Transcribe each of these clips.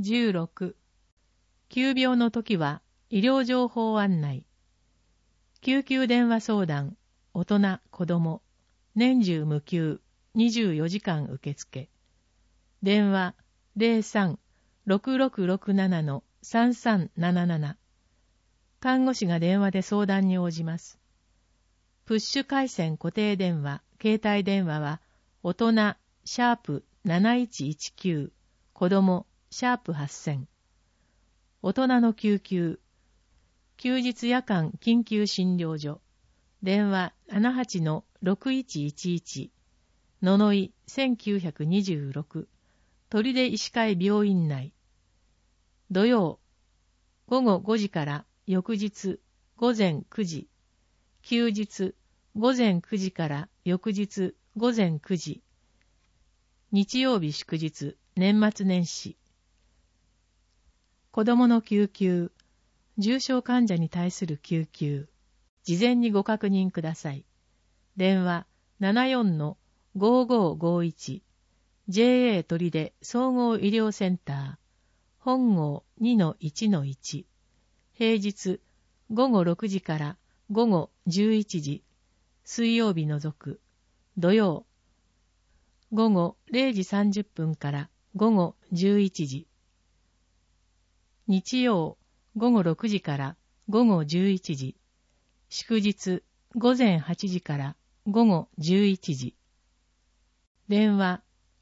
16、急病の時は医療情報案内。救急電話相談、大人、子供、年中無休、24時間受付。電話03-6667-3377。看護師が電話で相談に応じます。プッシュ回線固定電話、携帯電話は、大人、#7119、子供、#8000。大人の救急、休日夜間緊急診療所、電話78-6111、ののい1926、砦医師会病院内。土曜、午後5時から翌日午前9時、休日午前9時から翌日午前9時、日曜日祝日、年末年始。子供の救急、重症患者に対する救急、事前にご確認ください。電話74-5551、JA 砦総合医療センター、本郷 2-1-1、平日午後6時から午後11時、水曜日除く、土曜、午後0時30分から午後11時、日曜、午後6時から午後11時、祝日午前8時から午後11時。電話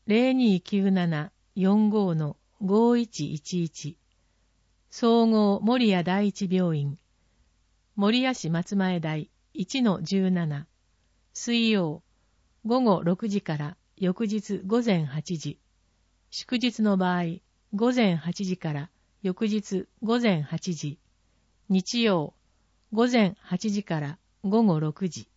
0297-45-5111、総合守谷第一病院、守谷市松前台 1-17、水曜、午後6時から翌日午前8時、祝日の場合、午前8時から翌日午前8時、日曜、午前8時から午後6時。